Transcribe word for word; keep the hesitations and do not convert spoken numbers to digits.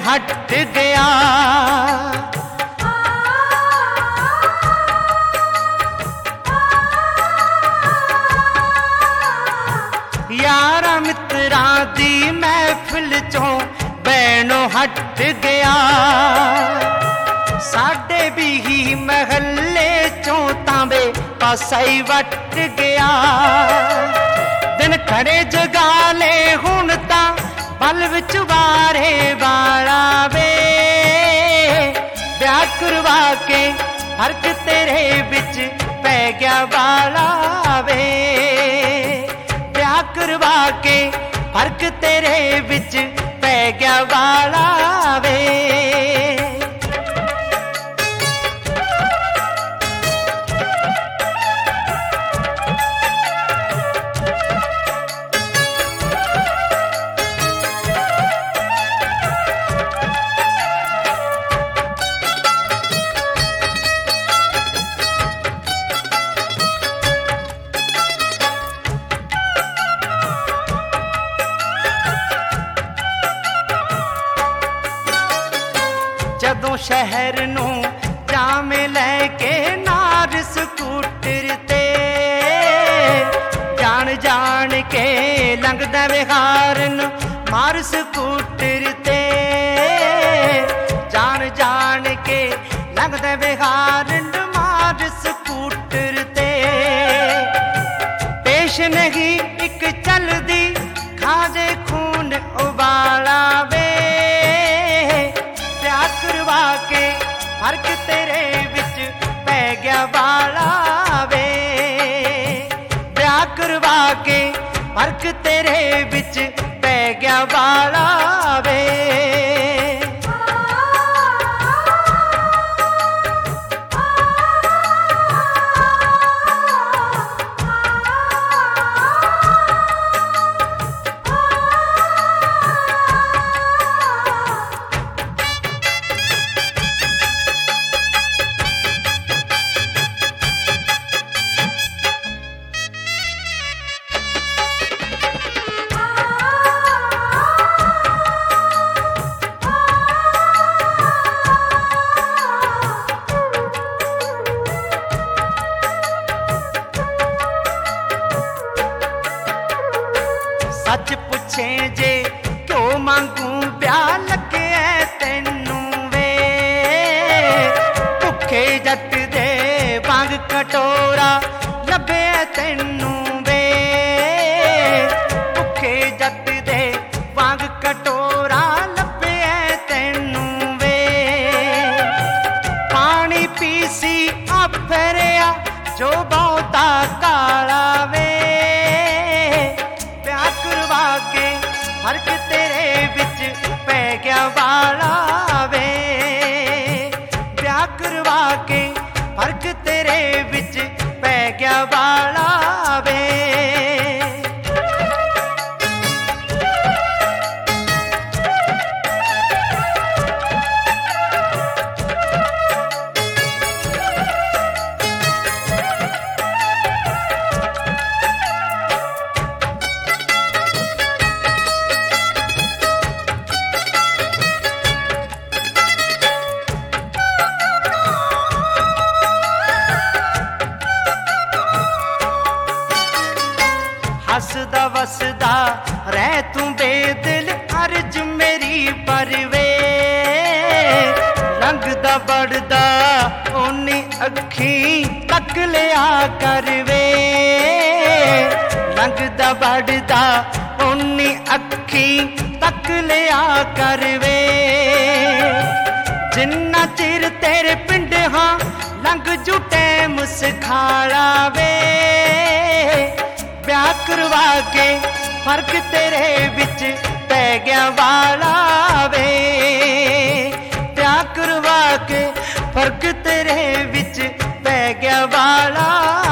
हट गया। यारा मित्रां दी महफिल चों बैनों हट गया। साडे भी ही महल्ले चों तांबे पासा ही वट गया। दिन खड़े जगाले हुण तां बल विच वारे वाला वे। ब्याह करवा के फर्क तेरे विच पै गया वाला वे। ब्याह करवा के फर्क तेरे विच पै गया वाला वे। जदों शहर नूं जामे लैके नार स्कूटर ते जान जान के लंघदा विहारन मार स्कूटर ते। जान जान के लंघदा विहारन मार स्कूटर ते। पेश नहीं एक चलदी खाजे खून उबाला वे। करवा के फर्क तेरे विच पै गया वाला वे। ब्याह करवा के फर्क तेरे विच पै गया वाला वे। सच पुछे जे क्यों मांगू ब्याह लगे तेनू वे। भुखे जट दे वांग कटोरा लभे तेनू वे। भुखे जट दे वांग कटोरा लभे तेनू वे। पानी पीसी आफरिया जो बहुता काला वे। के फर्क तेरे विच पै गया वाला वे। ब्याह करवा के फर्क तेरे विच पै गया वाला वे। हसदा वसदा रह तू बेदिल अर्ज मेरी परवे। लंघदा बढ़दा ओनी अखी तक लिया करवे। लंघदा बढ़दा ओनी अखी तक लिया करवे। जिन्ना चिर तेरे पिंड हाँ लंघ जुटे मुसखाला वे। ब्याह करवा के फर्क तेरे विच पै गया वाला वे। ब्याह करवा के फर्क तेरे विच पै गया वाला